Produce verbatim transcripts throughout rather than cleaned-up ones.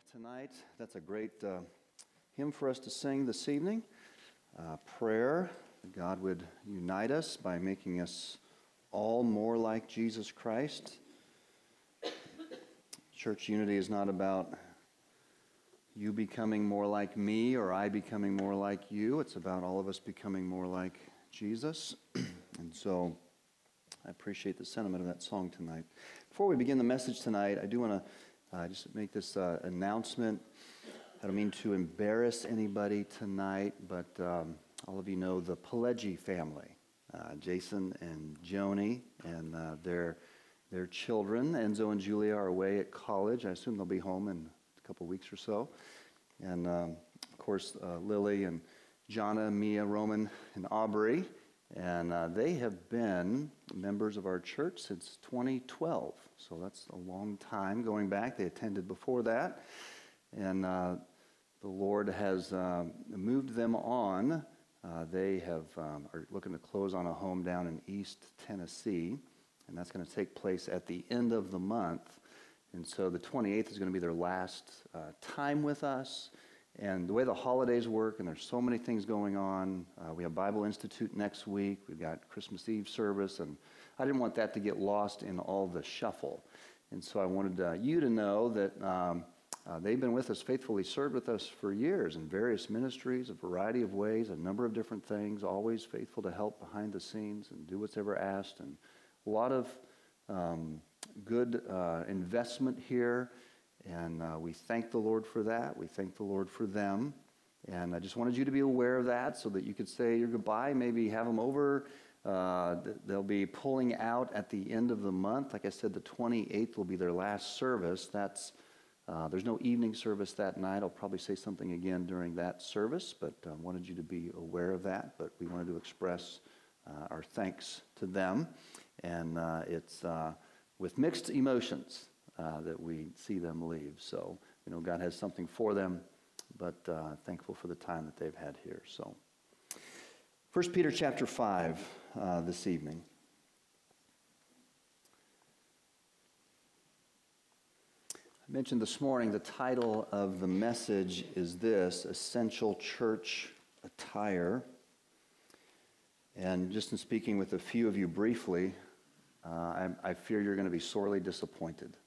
tonight. That's a great uh, hymn for us to sing this evening. Uh, prayer, that God would unite us by making us all more like Jesus Christ. Church unity is not about you becoming more like me or I becoming more like you. It's about all of us becoming more like Jesus. And so I appreciate the sentiment of that song tonight. Before we begin the message tonight, I do want to uh, just make this uh, announcement. I don't mean to embarrass anybody tonight, but um, all of you know the Pileggi family, uh, Jason and Joni, and uh, their their children. Enzo and Julia are away at college. I assume they'll be home in a couple weeks or so. And um, of course, uh, Lily and Jana, Mia, Roman, and Aubrey. And uh, they have been members of our church since twenty twelve. So that's a long time going back. They attended before that. And uh, the Lord has uh, moved them on. Uh, they have um, are looking to close on a home down in East Tennessee. And that's going to take place at the end of the month. And so the twenty-eighth is going to be their last uh, time with us. And the way the holidays work, and there's so many things going on. Uh, we have Bible Institute next week. We've got Christmas Eve service. And I didn't want that to get lost in all the shuffle. And so I wanted uh, you to know that um, uh, they've been with us, faithfully served with us for years in various ministries, a variety of ways, a number of different things, always faithful to help behind the scenes and do what's ever asked. And a lot of um, good uh, investment here. And uh, we thank the Lord for that. We thank the Lord for them. And I just wanted you to be aware of that so that you could say your goodbye, maybe have them over. Uh, they'll be pulling out at the end of the month. Like I said, the twenty-eighth will be their last service. That's uh, there's no evening service that night. I'll probably say something again during that service, but I uh, wanted you to be aware of that. But we wanted to express uh, our thanks to them. And uh, it's uh, with mixed emotions. Uh, that we see them leave. So, you know, God has something for them, but uh, thankful for the time that they've had here. So, First Peter chapter five uh, this evening. I mentioned this morning the title of the message is this, Essential Church Attire. And just in speaking with a few of you briefly, uh, I, I fear you're going to be sorely disappointed.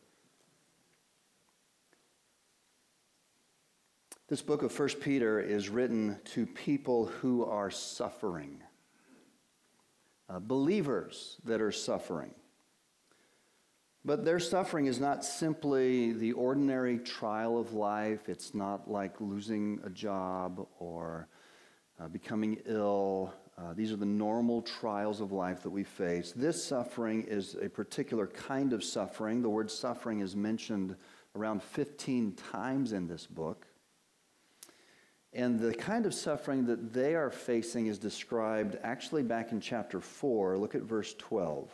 This book of First Peter is written to people who are suffering, uh, believers that are suffering. But their suffering is not simply the ordinary trial of life. It's not like losing a job or uh, becoming ill. Uh, these are the normal trials of life that we face. This suffering is a particular kind of suffering. The word suffering is mentioned around fifteen times in this book. And the kind of suffering that they are facing is described actually back in chapter four. Look at verse twelve.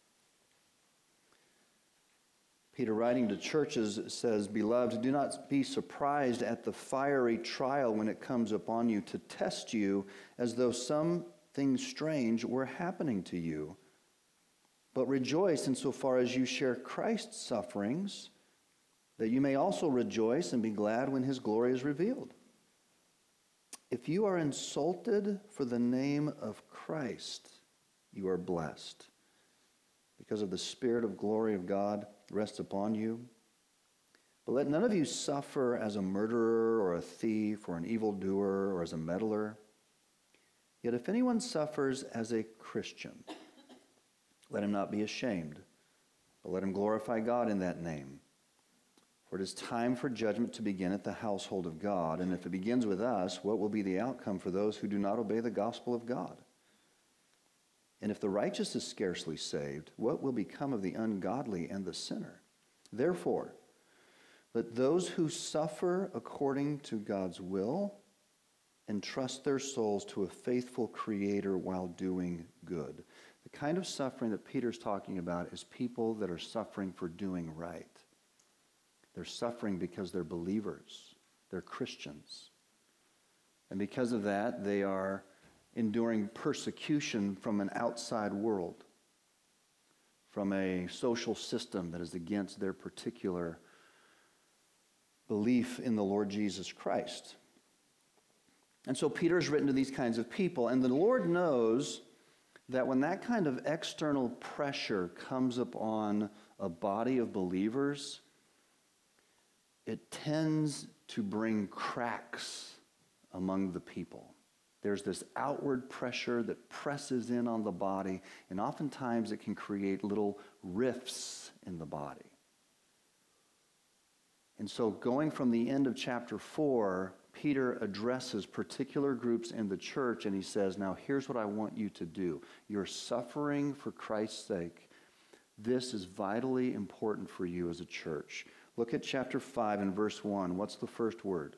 Peter, writing to churches, says, Beloved, do not be surprised at the fiery trial when it comes upon you to test you as though something strange were happening to you. But rejoice insofar as you share Christ's sufferings, that you may also rejoice and be glad when his glory is revealed. If you are insulted for the name of Christ, you are blessed, because of the Spirit of glory of God rests upon you. But let none of you suffer as a murderer or a thief or an evildoer or as a meddler. Yet if anyone suffers as a Christian, let him not be ashamed, but let him glorify God in that name. For it is time for judgment to begin at the household of God. And if it begins with us, what will be the outcome for those who do not obey the gospel of God? And if the righteous is scarcely saved, what will become of the ungodly and the sinner? Therefore, let those who suffer according to God's will entrust their souls to a faithful Creator while doing good. The kind of suffering that Peter's talking about is people that are suffering for doing right. They're suffering because they're believers. They're Christians. And because of that, they are enduring persecution from an outside world, from a social system that is against their particular belief in the Lord Jesus Christ. And so Peter's written to these kinds of people, and the Lord knows that when that kind of external pressure comes upon a body of believers, it tends to bring cracks among the people. There's this outward pressure that presses in on the body, and oftentimes it can create little rifts in the body. And so going from the end of chapter four, Peter addresses particular groups in the church, and he says, now here's what I want you to do. You're suffering for Christ's sake. This is vitally important for you as a church. Look at chapter five and verse one. What's the first word?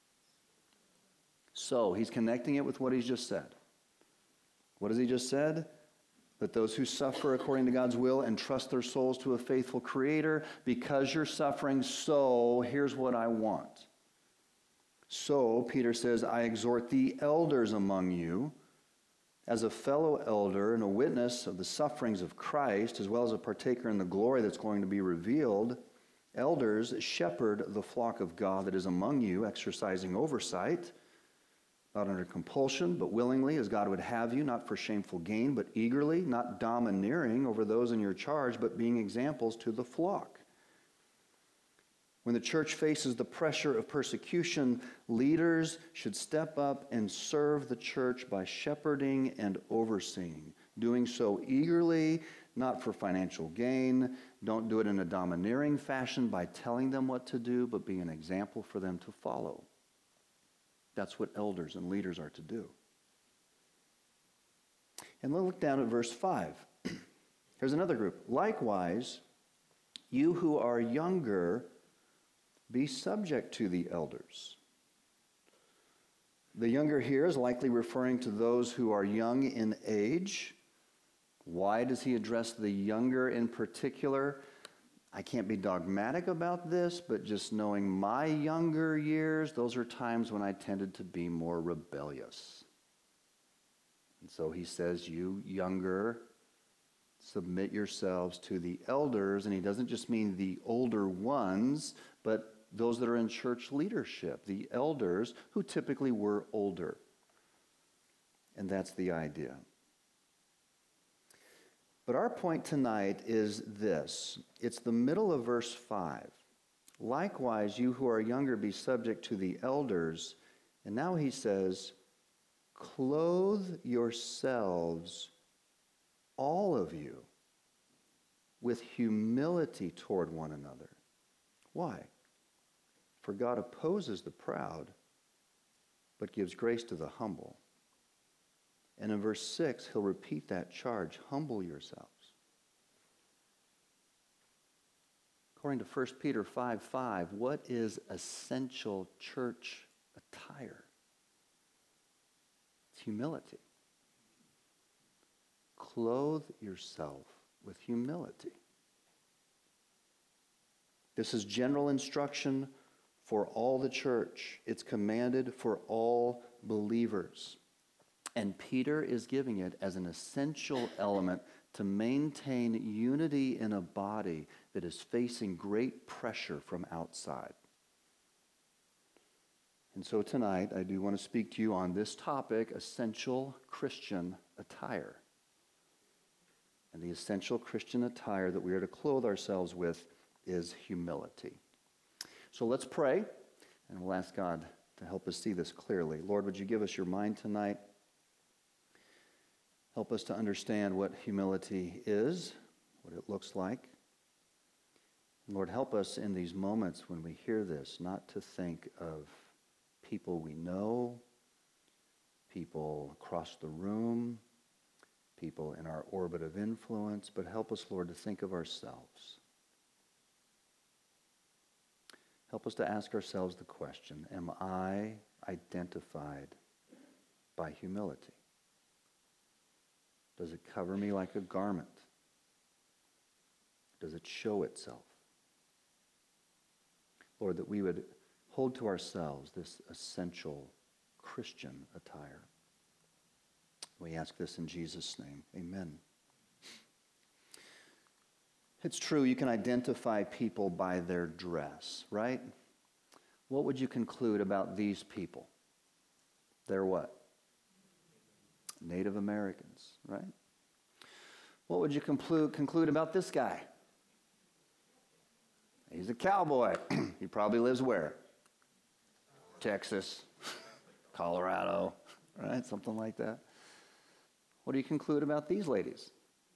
So, he's connecting it with what he's just said. What has he just said? That those who suffer according to God's will entrust their souls to a faithful Creator. Because you're suffering, so here's what I want. So, Peter says, I exhort the elders among you, as a fellow elder and a witness of the sufferings of Christ, as well as a partaker in the glory that's going to be revealed. Elders, shepherd the flock of God that is among you, exercising oversight, not under compulsion, but willingly, as God would have you, not for shameful gain, but eagerly, not domineering over those in your charge, but being examples to the flock. When the church faces the pressure of persecution, leaders should step up and serve the church by shepherding and overseeing, doing so eagerly, not for financial gain. Don't do it in a domineering fashion by telling them what to do, but be an example for them to follow. That's what elders and leaders are to do. And let's look down at verse five. Here's another group. Likewise, you who are younger, be subject to the elders. The younger here is likely referring to those who are young in age. Why does he address the younger in particular? I can't be dogmatic about this, but just knowing my younger years, those are times when I tended to be more rebellious. And so he says, you younger, submit yourselves to the elders. And he doesn't just mean the older ones, but those that are in church leadership, the elders who typically were older. And that's the idea. But our point tonight is this. It's the middle of verse five. Likewise, you who are younger, be subject to the elders. And now he says, clothe yourselves, all of you, with humility toward one another. Why? For God opposes the proud, but gives grace to the humble. And in verse six, he'll repeat that charge, humble yourselves. According to First Peter five five, what is essential church attire? It's humility. Clothe yourself with humility. This is general instruction for all the church. It's commanded for all believers. And Peter is giving it as an essential element to maintain unity in a body that is facing great pressure from outside. And so tonight, I do want to speak to you on this topic, essential Christian attire. And the essential Christian attire that we are to clothe ourselves with is humility. So let's pray, and we'll ask God to help us see this clearly. Lord, would you give us your mind tonight? Help us to understand what humility is, what it looks like. And Lord, help us in these moments when we hear this, not to think of people we know, people across the room, people in our orbit of influence, but help us, Lord, to think of ourselves. Help us to ask ourselves the question, am I identified by humility? Does it cover me like a garment? Does it show itself? Lord, that we would hold to ourselves this essential Christian attire. We ask this in Jesus' name. Amen. It's true, you can identify people by their dress, right? what would you conclude about these people? They're what? Native Americans, right? What would you conclude, conclude about this guy? He's a cowboy. He probably lives where? Texas, Colorado, right? Something like that. What do you conclude about these ladies?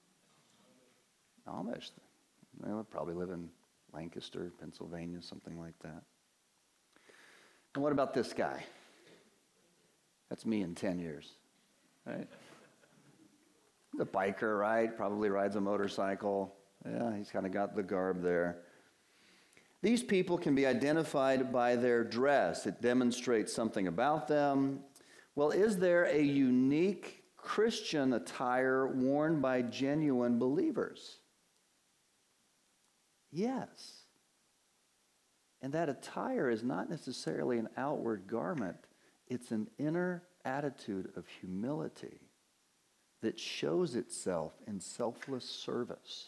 Amish. They would probably live in Lancaster, Pennsylvania, something like that. And what about this guy? That's me in ten years, right? The biker, right? Probably rides a motorcycle. Yeah, he's kind of got the garb there. These people can be identified by their dress. It demonstrates something about them. Well, is there a unique Christian attire worn by genuine believers? Yes. And that attire is not necessarily an outward garment. It's an inner attitude of humility that shows itself in selfless service.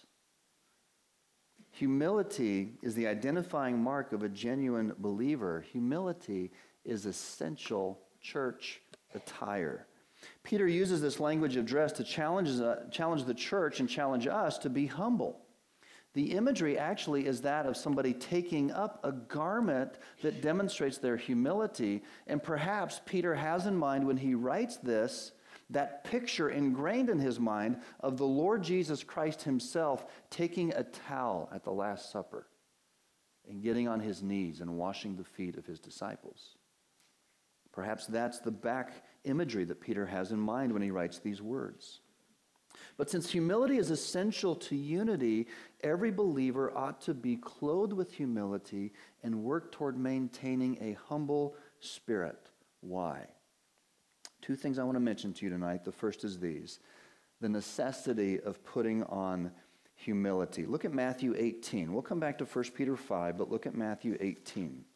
Humility is the identifying mark of a genuine believer. Humility is essential church attire. Peter uses this language of dress to challenge, uh, challenge the church and challenge us to be humble. The imagery actually is that of somebody taking up a garment that demonstrates their humility. And perhaps Peter has in mind when he writes this, that picture ingrained in his mind of the Lord Jesus Christ himself taking a towel at the Last Supper and getting on his knees and washing the feet of his disciples. Perhaps that's the back imagery that Peter has in mind when he writes these words. But since humility is essential to unity, every believer ought to be clothed with humility and work toward maintaining a humble spirit. Why? Two things I want to mention to you tonight. The first is these: the necessity of putting on humility. Look at Matthew eighteen. We'll come back to First Peter five, but look at Matthew eighteen.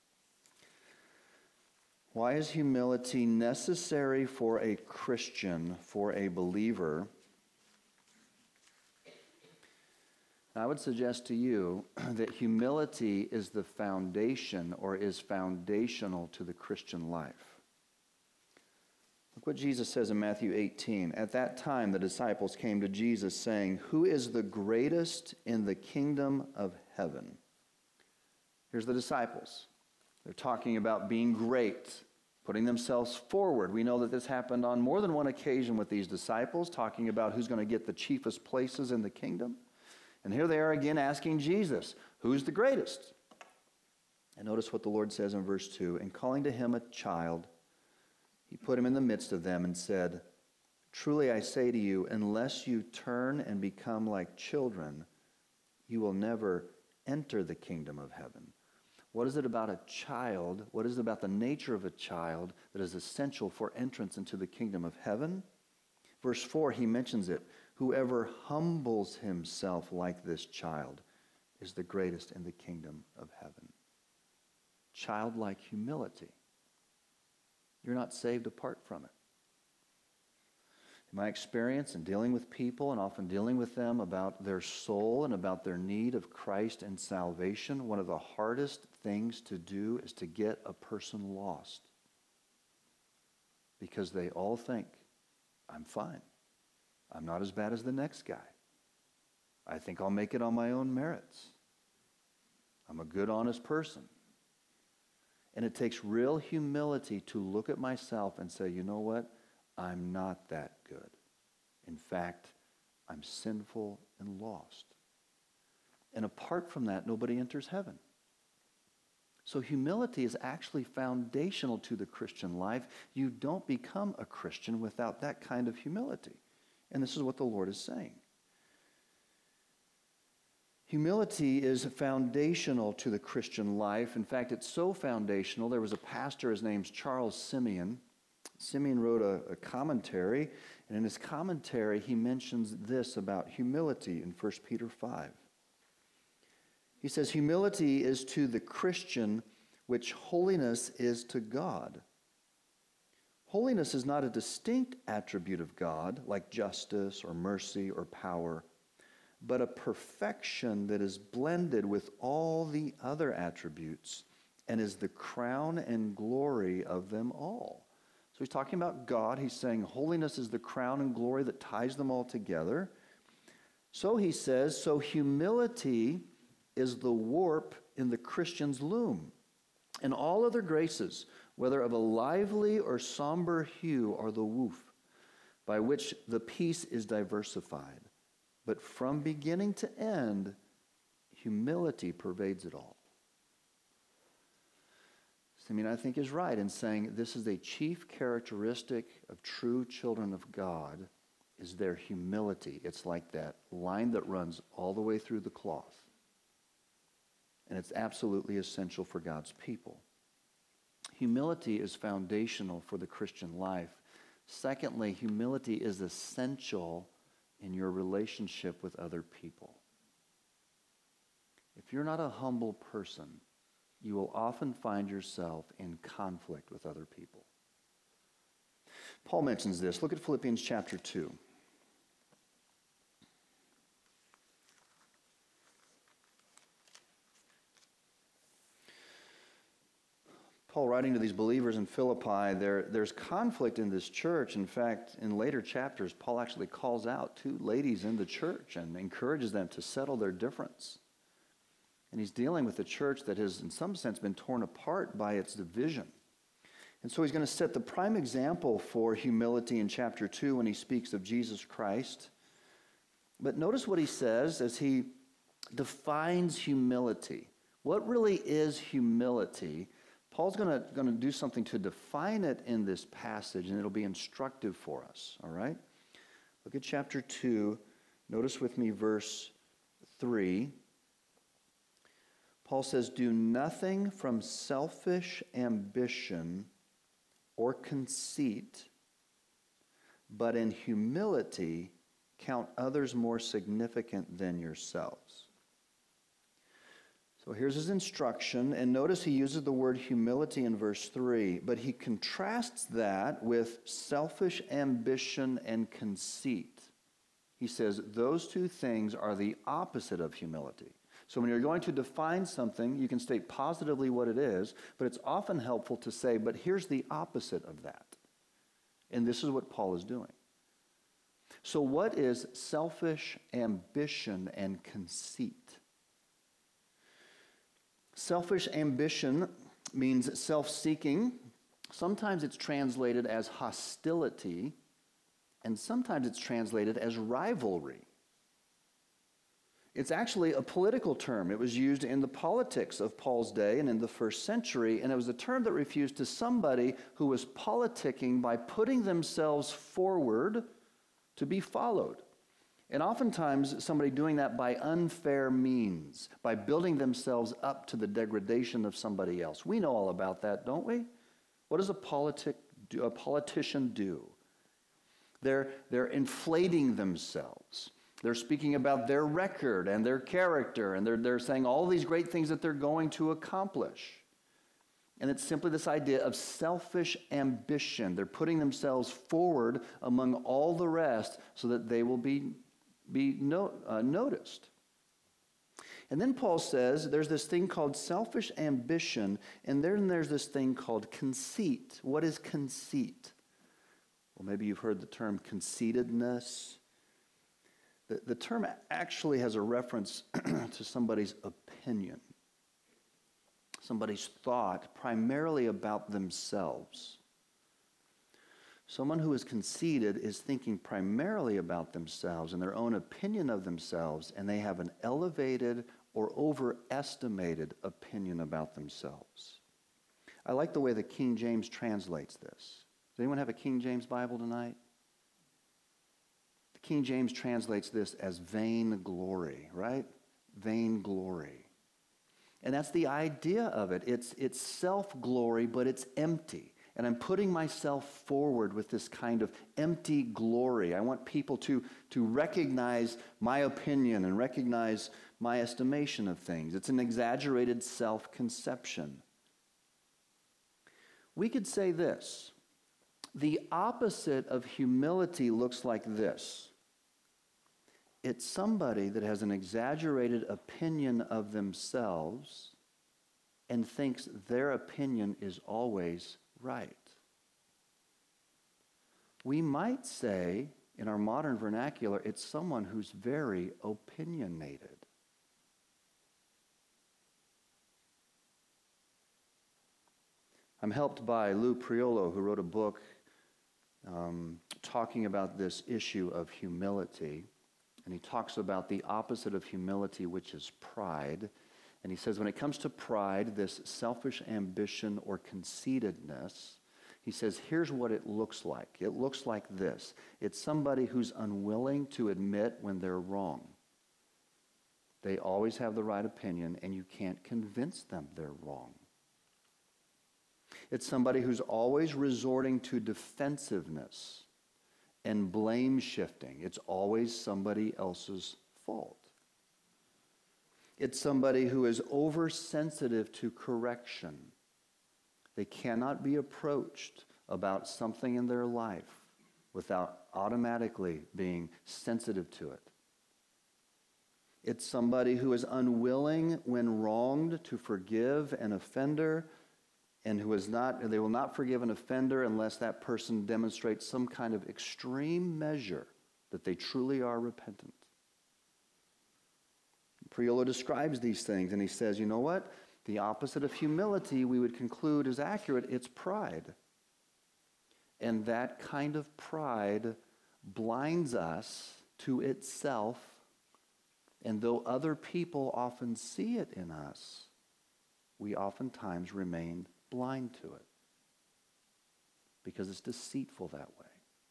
Why is humility necessary for a Christian, for a believer? I would suggest to you that humility is the foundation, or is foundational to the Christian life. Look what Jesus says in Matthew eighteen. At that time, the disciples came to Jesus saying, "Who is the greatest in the kingdom of heaven?" Here's the disciples. They're talking about being great, putting themselves forward. We know that this happened on more than one occasion with these disciples, talking about who's going to get the chiefest places in the kingdom. And here they are again asking Jesus, who's the greatest? And notice what the Lord says in verse two. And calling to him a child, he put him in the midst of them and said, "Truly I say to you, unless you turn and become like children, you will never enter the kingdom of heaven." What is it about a child? What is it about the nature of a child that is essential for entrance into the kingdom of heaven? Verse four, he mentions it. Whoever humbles himself like this child is the greatest in the kingdom of heaven. Childlike humility. You're not saved apart from it. In my experience in dealing with people, and often dealing with them about their soul and about their need of Christ and salvation, one of the hardest things to do is to get a person lost. Because they all think, I'm fine. I'm not as bad as the next guy. I think I'll make it on my own merits. I'm a good, honest person. And it takes real humility to look at myself and say, you know what? I'm not that good. In fact, I'm sinful and lost. And apart from that, nobody enters heaven. So humility is actually foundational to the Christian life. You don't become a Christian without that kind of humility. And this is what the Lord is saying. Humility is foundational to the Christian life. In fact, it's so foundational. There was a pastor, his name's Charles Simeon. Simeon wrote a, a commentary, and in his commentary, he mentions this about humility in First Peter five. He says, humility is to the Christian which holiness is to God. Holiness is not a distinct attribute of God, like justice or mercy or power, but a perfection that is blended with all the other attributes and is the crown and glory of them all. So he's talking about God. He's saying holiness is the crown and glory that ties them all together. So he says, so humility is the warp in the Christian's loom. And all other graces, whether of a lively or somber hue, are the woof, by which the piece is diversified. But from beginning to end, humility pervades it all. Simeon, I think, is right in saying this is a chief characteristic of true children of God, is their humility. It's like that line that runs all the way through the cloth. And it's absolutely essential for God's people. Humility is foundational for the Christian life. Secondly, humility is essential in your relationship with other people. If you're not a humble person, you will often find yourself in conflict with other people. Paul mentions this. Look at Philippians chapter two. Paul, writing to these believers in Philippi, there, there's conflict in this church. In fact, in later chapters, Paul actually calls out two ladies in the church and encourages them to settle their difference. And he's dealing with a church that has, in some sense, been torn apart by its division. And so he's going to set the prime example for humility in chapter two when he speaks of Jesus Christ. But notice what he says as he defines humility. What really is humility? Paul's going to, going to do something to define it in this passage, and it'll be instructive for us, all right? Look at chapter two. Notice with me verse three. Paul says, do nothing from selfish ambition or conceit, but in humility count others more significant than yourselves. So here's his instruction, and notice he uses the word humility in verse three, but he contrasts that with selfish ambition and conceit. He says those two things are the opposite of humility. So when you're going to define something, you can state positively what it is, but it's often helpful to say, but here's the opposite of that. And this is what Paul is doing. So what is selfish ambition and conceit? Selfish ambition means self-seeking. Sometimes it's translated as hostility, and sometimes it's translated as rivalry. It's actually a political term. It was used in the politics of Paul's day and in the first century, and it was a term that refused to somebody who was politicking by putting themselves forward to be followed. And oftentimes, somebody doing that by unfair means, by building themselves up to the degradation of somebody else. We know all about that, don't we? What does a, politic do, a politician do? They're, they're inflating themselves. They're speaking about their record and their character, and they're, they're saying all these great things that they're going to accomplish. And it's simply this idea of selfish ambition. They're putting themselves forward among all the rest so that they will be be no, uh, noticed. And then Paul says there's this thing called selfish ambition, and then there's this thing called conceit. What is conceit? Well, maybe you've heard the term conceitedness. The, the term actually has a reference to somebody's opinion, somebody's thought, primarily about themselves. Someone who is conceited is thinking primarily about themselves and their own opinion of themselves, and they have an elevated or overestimated opinion about themselves. I like the way the King James translates this. Does anyone have a King James Bible tonight? The King James translates this as vain glory, right? Vain glory. And that's the idea of it. It's, it's self-glory, but it's empty. And I'm putting myself forward with this kind of empty glory. I want people to, to recognize my opinion and recognize my estimation of things. It's an exaggerated self-conception. We could say this. The opposite of humility looks like this. It's somebody that has an exaggerated opinion of themselves and thinks their opinion is always right. We might say, in our modern vernacular, it's someone who's very opinionated. I'm helped by Lou Priolo, who wrote a book um, talking about this issue of humility. And he talks about the opposite of humility, which is pride. And he says when it comes to pride, this selfish ambition or conceitedness, he says, here's what it looks like. It looks like this. It's somebody who's unwilling to admit when they're wrong. They always have the right opinion, and you can't convince them they're wrong. It's somebody who's always resorting to defensiveness and blame shifting. It's always somebody else's fault. It's somebody who is oversensitive to correction. They cannot be approached about something in their life without automatically being sensitive to it. It's somebody who is unwilling when wronged to forgive an offender, and who is not, they will not forgive an offender unless that person demonstrates some kind of extreme measure that they truly are repentant. Priolo describes these things, and he says, you know what? The opposite of humility, we would conclude, is accurate. It's pride. And that kind of pride blinds us to itself, and though other people often see it in us, we oftentimes remain blind to it because it's deceitful that way.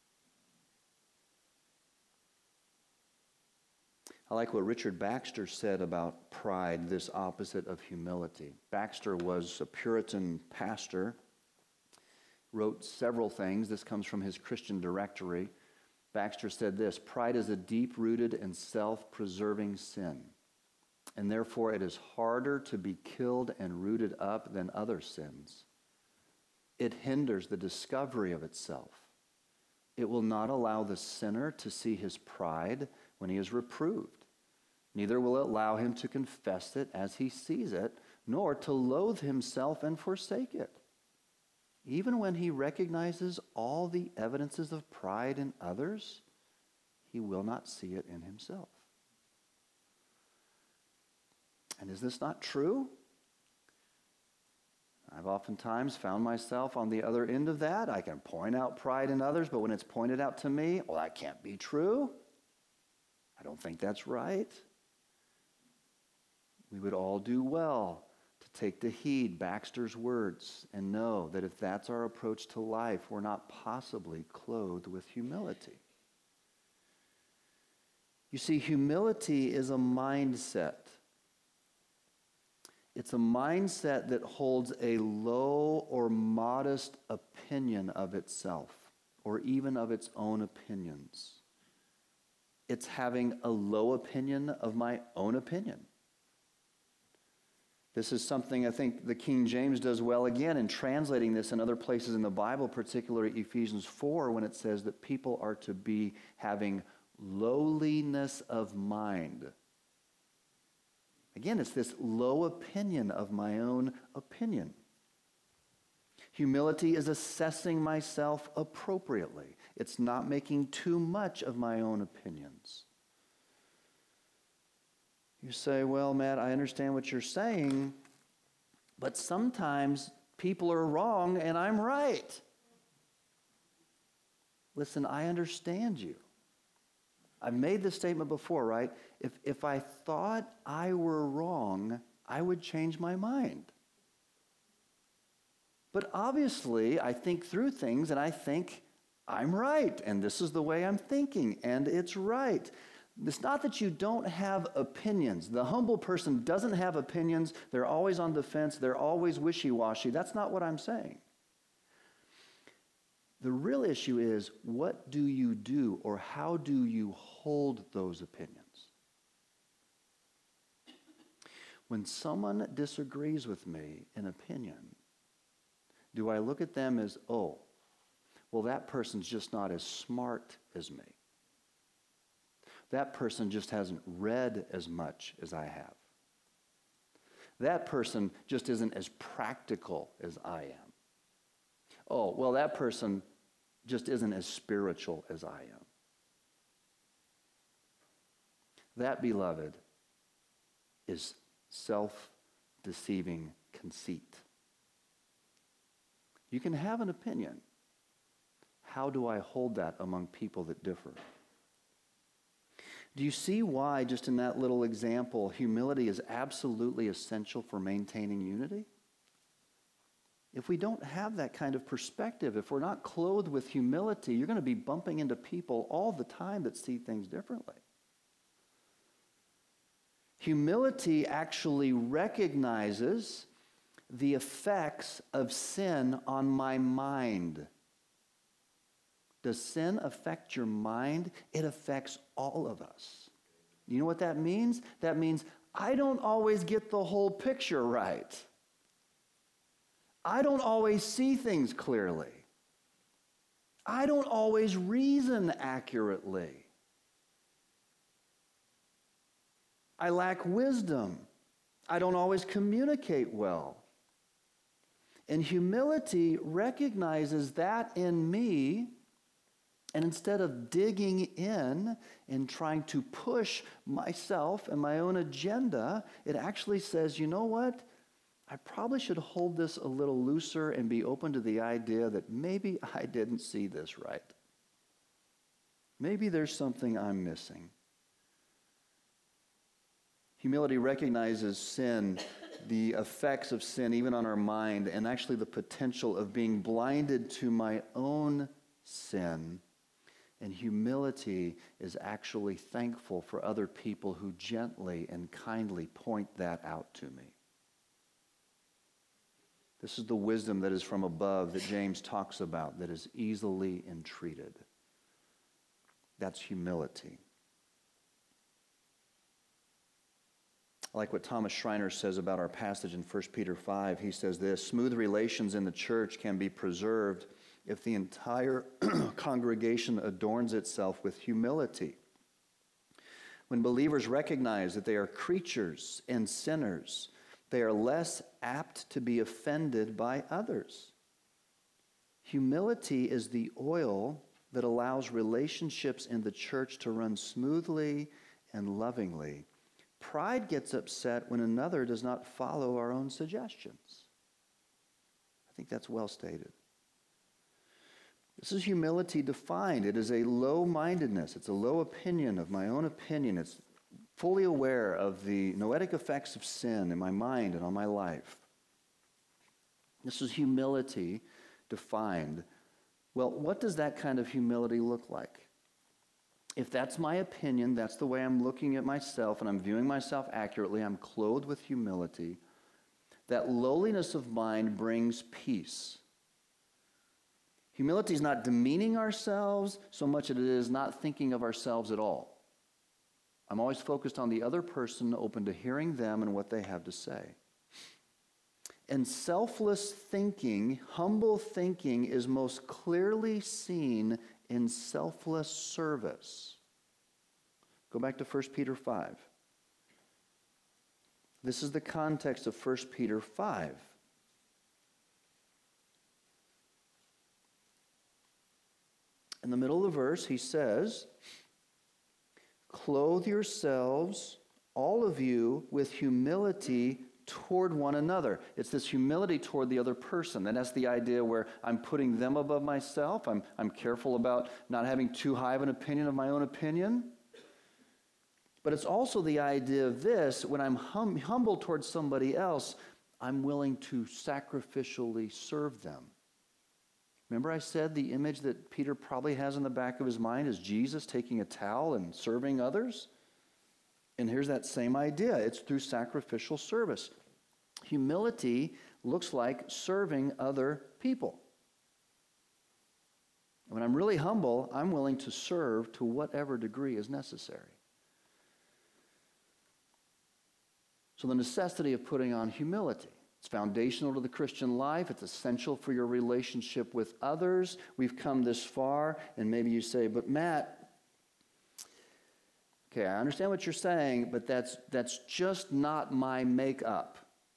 I like what Richard Baxter said about pride, this opposite of humility. Baxter was a Puritan pastor, wrote several things. This comes from his Christian directory. Baxter said this: pride is a deep-rooted and self-preserving sin, and therefore it is harder to be killed and rooted up than other sins. It hinders the discovery of itself. It will not allow the sinner to see his pride when he is reproved. Neither will it allow him to confess it as he sees it, nor to loathe himself and forsake it. Even when he recognizes all the evidences of pride in others, he will not see it in himself. And is this not true? I've oftentimes found myself on the other end of that. I can point out pride in others, but when it's pointed out to me, well, that can't be true. I don't think that's right. We would all do well to take to heed Baxter's words and know that if that's our approach to life, we're not possibly clothed with humility. You see, humility is a mindset. It's a mindset that holds a low or modest opinion of itself, or even of its own opinions. It's having a low opinion of my own opinion. This is something I think the King James does well again in translating this in other places in the Bible, particularly Ephesians four, when it says that people are to be having lowliness of mind. Again, it's this low opinion of my own opinion. Humility is assessing myself appropriately. It's not making too much of my own opinions. You say, well, Matt, I understand what you're saying, but sometimes people are wrong and I'm right. Listen, I understand you. I've made this statement before, right? If if I thought I were wrong, I would change my mind. But obviously, I think through things and I think I'm right, and this is the way I'm thinking, and it's right. It's not that you don't have opinions. The humble person doesn't have opinions. They're always on the fence. They're always wishy-washy. That's not what I'm saying. The real issue is, what do you do, or how do you hold those opinions? When someone disagrees with me in opinion, do I look at them as, oh, well, that person's just not as smart as me. That person just hasn't read as much as I have. That person just isn't as practical as I am. Oh, well, that person just isn't as spiritual as I am. That, beloved, is self-deceiving conceit. You can have an opinion. How do I hold that among people that differ? Do you see why, just in that little example, humility is absolutely essential for maintaining unity? If we don't have that kind of perspective, if we're not clothed with humility, you're going to be bumping into people all the time that see things differently. Humility actually recognizes the effects of sin on my mind. Does sin affect your mind? It affects all of us. You know what that means? That means I don't always get the whole picture right. I don't always see things clearly. I don't always reason accurately. I lack wisdom. I don't always communicate well. And humility recognizes that in me, and instead of digging in and trying to push myself and my own agenda, it actually says, you know what? I probably should hold this a little looser and be open to the idea that maybe I didn't see this right. Maybe there's something I'm missing. Humility recognizes sin, the effects of sin even on our mind, and actually the potential of being blinded to my own sin. And humility is actually thankful for other people who gently and kindly point that out to me. This is the wisdom that is from above that James talks about, that is easily entreated. That's humility. I like what Thomas Schreiner says about our passage in First Peter five. He says this: smooth relations in the church can be preserved if the entire congregation adorns itself with humility. When believers recognize that they are creatures and sinners, they are less apt to be offended by others. Humility is the oil that allows relationships in the church to run smoothly and lovingly. Pride gets upset when another does not follow our own suggestions. I think that's well stated. This is humility defined. It is a low-mindedness. It's a low opinion of my own opinion. It's fully aware of the noetic effects of sin in my mind and on my life. This is humility defined. Well, what does that kind of humility look like? If that's my opinion, that's the way I'm looking at myself and I'm viewing myself accurately, I'm clothed with humility, that lowliness of mind brings peace. Humility is not demeaning ourselves so much as it is not thinking of ourselves at all. I'm always focused on the other person, open to hearing them and what they have to say. And selfless thinking, humble thinking, is most clearly seen in selfless service. Go back to First Peter five. This is the context of First Peter five. In the middle of the verse, he says, "Clothe yourselves, all of you, with humility toward one another." It's this humility toward the other person. And that's the idea where I'm putting them above myself. I'm, I'm careful about not having too high of an opinion of my own opinion. But it's also the idea of this: when I'm hum, humble towards somebody else, I'm willing to sacrificially serve them. Remember I said the image that Peter probably has in the back of his mind is Jesus taking a towel and serving others? And here's that same idea. It's through sacrificial service. Humility looks like serving other people. When I'm really humble, I'm willing to serve to whatever degree is necessary. So the necessity of putting on humility. It's foundational to the Christian life. It's essential for your relationship with others. We've come this far, and maybe you say, but Matt, okay, I understand what you're saying, but that's that's just not my makeup.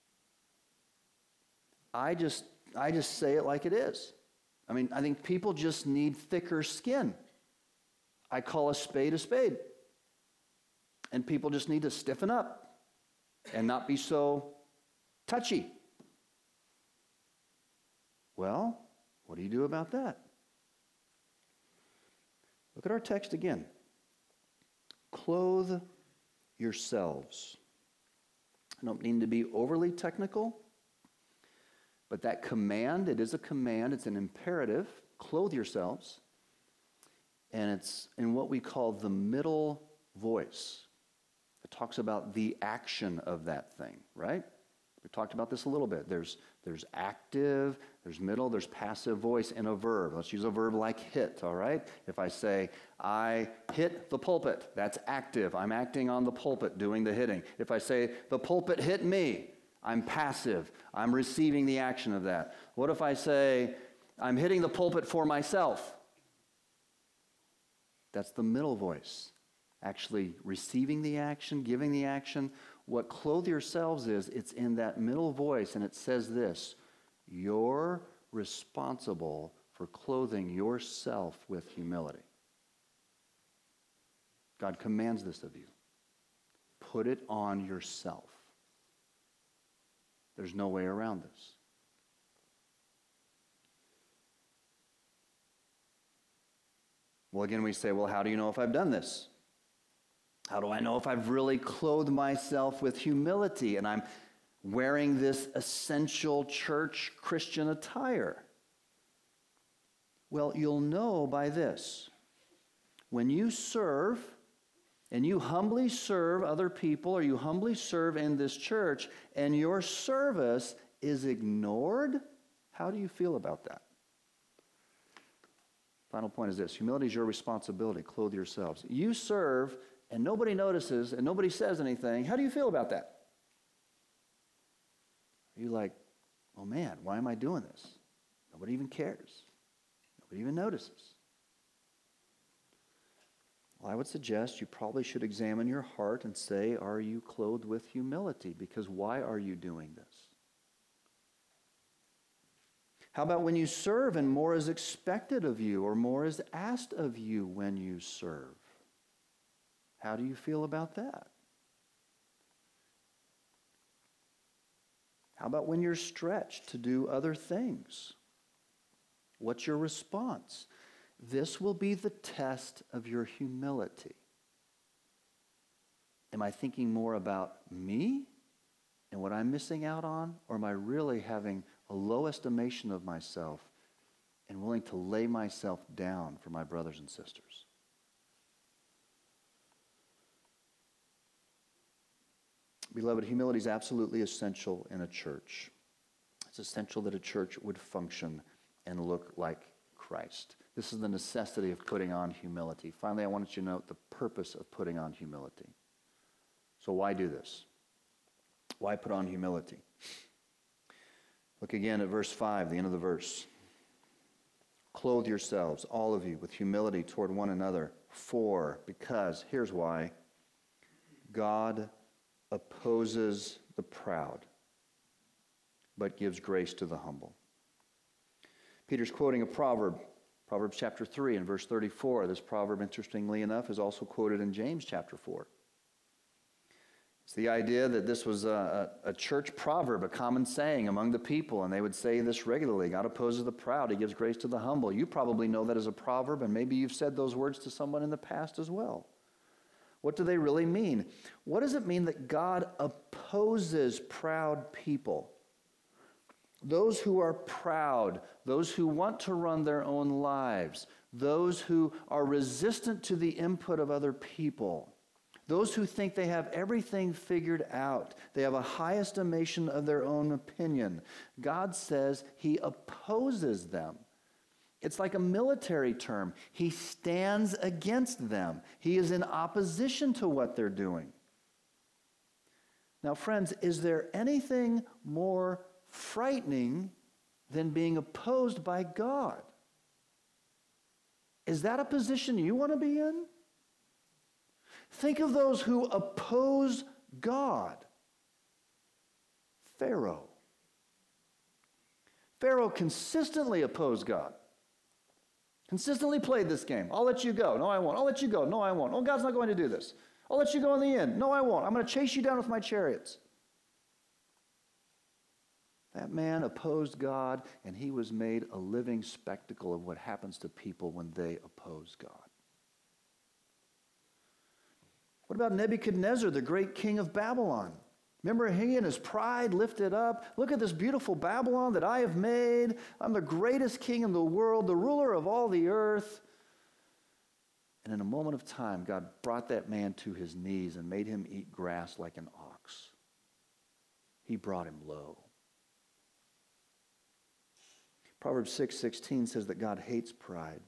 I just, I just say it like it is. I mean, I think people just need thicker skin. I call a spade a spade. And people just need to stiffen up and not be so touchy. Well, what do you do about that? Look at our text again. Clothe yourselves. I don't mean to be overly technical, but that command, it is a command, it's an imperative. Clothe yourselves. And it's in what we call the middle voice. It talks about the action of that thing, right? We talked about this a little bit. There's, there's active, there's middle, there's passive voice in a verb. Let's use a verb like hit, all right? If I say, I hit the pulpit, that's active. I'm acting on the pulpit, doing the hitting. If I say, the pulpit hit me, I'm passive. I'm receiving the action of that. What if I say, I'm hitting the pulpit for myself? That's the middle voice. Actually receiving the action, giving the action. What clothe yourselves is, it's in that middle voice, and it says this: you're responsible for clothing yourself with humility. God commands this of you. Put it on yourself. There's no way around this. Well, again, we say, well, how do you know if I've done this? How do I know if I've really clothed myself with humility and I'm wearing this essential church Christian attire? Well, you'll know by this. When you serve, and you humbly serve other people, or you humbly serve in this church, and your service is ignored, how do you feel about that? Final point is this: humility is your responsibility. Clothe yourselves. You serve, and nobody notices, and nobody says anything. How do you feel about that? Are you like, oh man, why am I doing this? Nobody even cares. Nobody even notices. Well, I would suggest you probably should examine your heart and say, are you clothed with humility? Because why are you doing this? How about when you serve and more is expected of you or more is asked of you when you serve? How do you feel about that? How about when you're stretched to do other things? What's your response? This will be the test of your humility. Am I thinking more about me and what I'm missing out on? Or am I really having a low estimation of myself and willing to lay myself down for my brothers and sisters? Beloved, humility is absolutely essential in a church. It's essential that a church would function and look like Christ. This is the necessity of putting on humility. Finally, I want you to note the purpose of putting on humility. So why do this? Why put on humility? Look again at verse five, the end of the verse. Clothe yourselves, all of you, with humility toward one another, for, because, here's why, God opposes the proud, but gives grace to the humble. Peter's quoting a proverb, Proverbs chapter three and verse thirty-four. This proverb, interestingly enough, is also quoted in James chapter four. It's the idea that this was a, a, a church proverb, a common saying among the people, and they would say this regularly: God opposes the proud, he gives grace to the humble. You probably know that as a proverb, and maybe you've said those words to someone in the past as well. What do they really mean? What does it mean that God opposes proud people? Those who are proud, those who want to run their own lives, those who are resistant to the input of other people, those who think they have everything figured out, they have a high estimation of their own opinion. God says he opposes them. It's like a military term. He stands against them. He is in opposition to what they're doing. Now, friends, is there anything more frightening than being opposed by God? Is that a position you want to be in? Think of those who oppose God. Pharaoh. Pharaoh consistently opposed God. Consistently played this game. I'll let you go. No, I won't. I'll let you go. No, I won't. Oh, God's not going to do this. I'll let you go in the end. No, I won't. I'm going to chase you down with my chariots. That man opposed God, and he was made a living spectacle of what happens to people when they oppose God. What about Nebuchadnezzar, the great king of Babylon? Remember, he and his pride lifted up. Look at this beautiful Babylon that I have made. I'm the greatest king in the world, the ruler of all the earth. And in a moment of time, God brought that man to his knees and made him eat grass like an ox. He brought him low. Proverbs six sixteen says that God hates pride.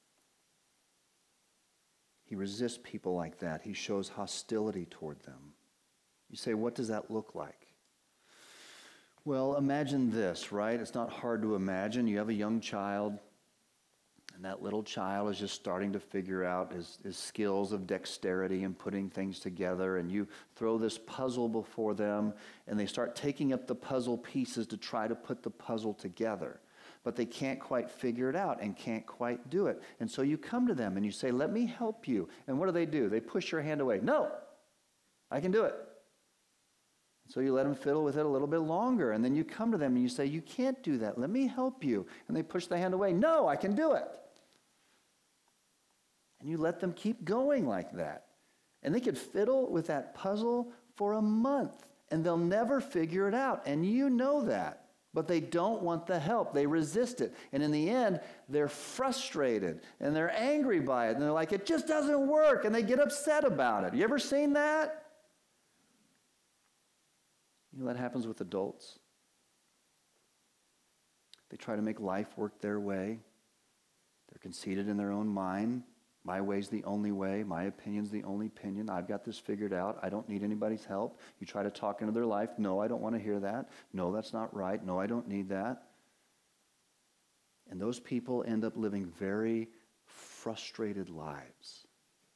He resists people like that. He shows hostility toward them. You say, what does that look like? Well, imagine this, right? It's not hard to imagine. You have a young child, and that little child is just starting to figure out his, his skills of dexterity and putting things together, and you throw this puzzle before them, and they start taking up the puzzle pieces to try to put the puzzle together. But they can't quite figure it out and can't quite do it. And so you come to them and you say, let me help you. And what do they do? They push your hand away. No, I can do it. So you let them fiddle with it a little bit longer. And then you come to them and you say, you can't do that. Let me help you. And they push the hand away. No, I can do it. And you let them keep going like that. And they could fiddle with that puzzle for a month. And they'll never figure it out. And you know that. But they don't want the help. They resist it. And in the end, they're frustrated and they're angry by it. And they're like, it just doesn't work. And they get upset about it. You ever seen that? You know that happens with adults. They try to make life work their way. They're conceited in their own mind. My way's the only way. My opinion's the only opinion. I've got this figured out. I don't need anybody's help. You try to talk into their life. No, I don't want to hear that. No, that's not right. No, I don't need that. And those people end up living very frustrated lives.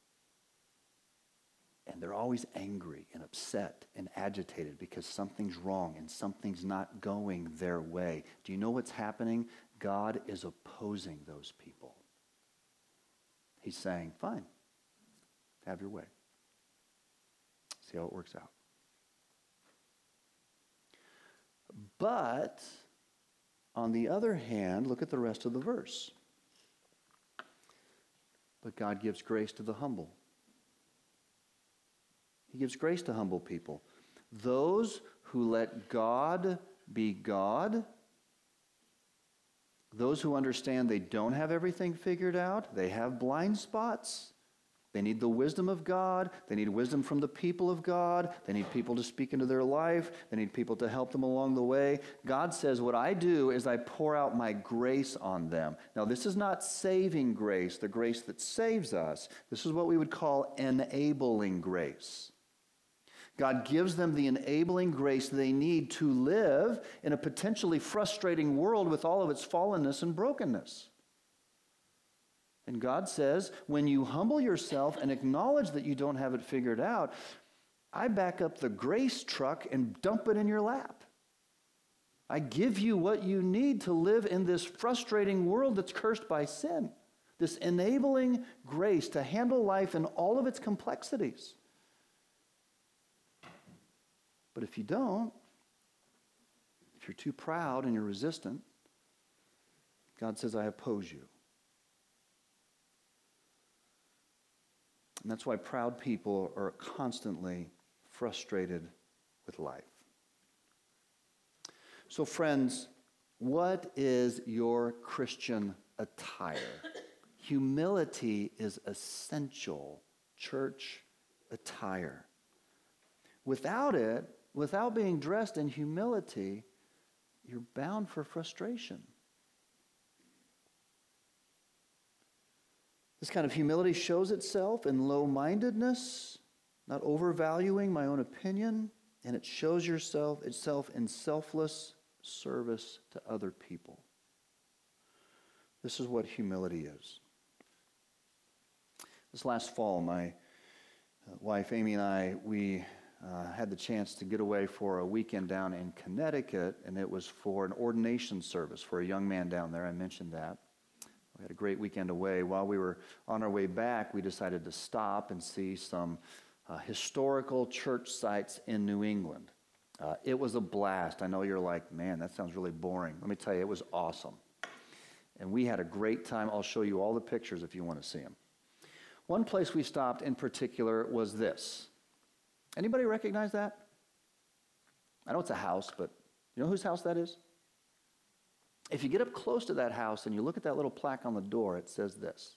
And they're always angry and upset and agitated because something's wrong and something's not going their way. Do you know what's happening? God is opposing those people. He's saying, fine, have your way. See how it works out. But, on the other hand, look at the rest of the verse. But God gives grace to the humble. He gives grace to humble people. Those who let God be God, those who understand they don't have everything figured out, they have blind spots, they need the wisdom of God, they need wisdom from the people of God, they need people to speak into their life, they need people to help them along the way. God says, what I do is I pour out my grace on them. Now, this is not saving grace, the grace that saves us. This is what we would call enabling grace. God gives them the enabling grace they need to live in a potentially frustrating world with all of its fallenness and brokenness. And God says, when you humble yourself and acknowledge that you don't have it figured out, I back up the grace truck and dump it in your lap. I give you what you need to live in this frustrating world that's cursed by sin. This enabling grace to handle life in all of its complexities. But if you don't, if you're too proud and you're resistant, God says, I oppose you. And that's why proud people are constantly frustrated with life. So friends, what is your Christian attire? Humility is essential church attire. Without it, without being dressed in humility, you're bound for frustration. This kind of humility shows itself in low-mindedness, not overvaluing my own opinion, and it shows yourself itself in selfless service to other people. This is what humility is. This last fall, my wife Amy and I, we uh, had the chance to get away for a weekend down in Connecticut, and it was for an ordination service for a young man down there. I mentioned that. We had a great weekend away. While we were on our way back, we decided to stop and see some uh, historical church sites in New England. Uh, it was a blast. I know you're like, man, that sounds really boring. Let me tell you, it was awesome. And we had a great time. I'll show you all the pictures if you want to see them. One place we stopped in particular was this. Anybody recognize that? I know it's a house, but you know whose house that is? If you get up close to that house and you look at that little plaque on the door, it says this.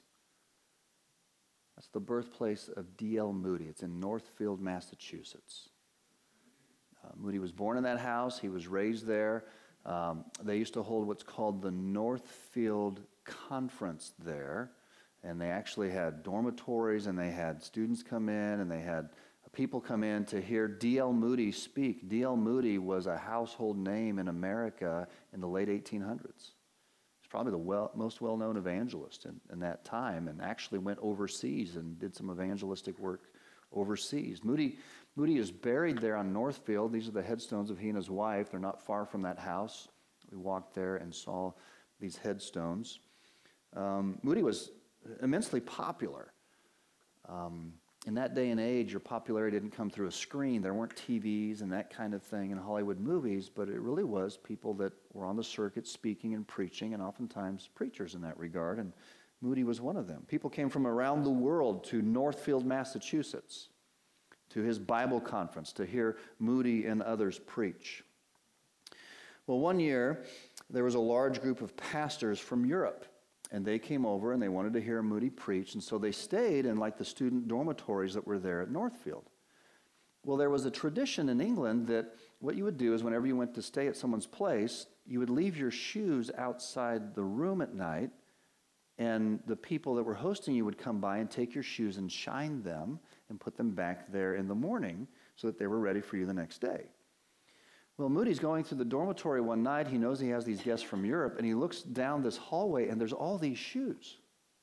That's the birthplace of D L Moody. It's in Northfield, Massachusetts. Uh, Moody was born in that house. He was raised there. Um, they used to hold what's called the Northfield Conference there, and they actually had dormitories, and they had students come in, and they had people come in to hear D L Moody speak. D L Moody was a household name in America in the late eighteen hundreds. He's probably the well, most well-known evangelist in, in that time, and actually went overseas and did some evangelistic work overseas. Moody, Moody is buried there on Northfield. These are the headstones of he and his wife. They're not far from that house. We walked there and saw these headstones. Um, Moody was immensely popular. Um, in that day and age, your popularity didn't come through a screen. There weren't T Vs and that kind of thing in Hollywood movies, but it really was people that were on the circuit speaking and preaching, and oftentimes preachers in that regard, and Moody was one of them. People came from around the world to Northfield, Massachusetts, to his Bible conference to hear Moody and others preach. Well, one year, there was a large group of pastors from Europe, and they came over and they wanted to hear Moody preach, and so they stayed in like the student dormitories that were there at Northfield. Well, there was a tradition in England that what you would do is whenever you went to stay at someone's place, you would leave your shoes outside the room at night, and the people that were hosting you would come by and take your shoes and shine them and put them back there in the morning so that they were ready for you the next day. Well, Moody's going through the dormitory one night. He knows he has these guests from Europe, and he looks down this hallway, and there's all these shoes.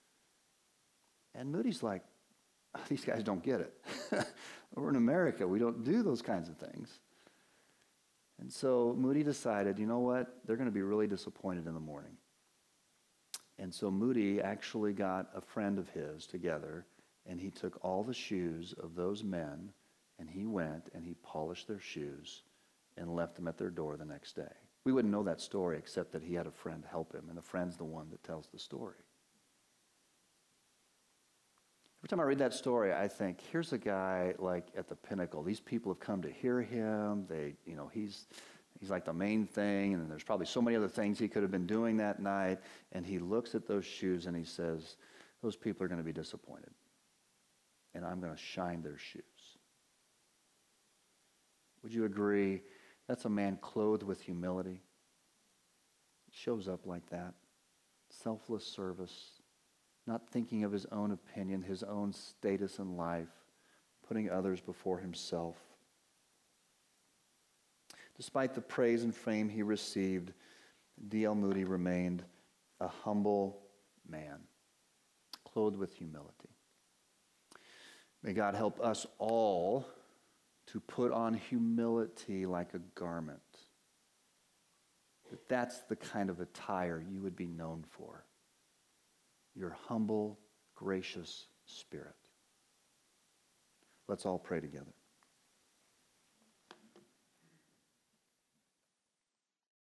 And Moody's like, oh, these guys don't get it. We're in America. We don't do those kinds of things. And so Moody decided, you know what? They're going to be really disappointed in the morning. And so Moody actually got a friend of his together, and he took all the shoes of those men, and he went and he polished their shoes and left them at their door the next day. We wouldn't know that story except that he had a friend help him, and the friend's the one that tells the story. Every time I read that story, I think, here's a guy like at the pinnacle. These people have come to hear him. They, you know, he's he's like the main thing, and there's probably so many other things he could have been doing that night, and he looks at those shoes and he says, those people are going to be disappointed, and I'm going to shine their shoes. Would you agree? That's a man clothed with humility. Shows up like that. Selfless service. Not thinking of his own opinion, his own status in life. Putting others before himself. Despite the praise and fame he received, D L Moody remained a humble man. Clothed with humility. May God help us all to put on humility like a garment. That that's the kind of attire you would be known for. Your humble, gracious spirit. Let's all pray together.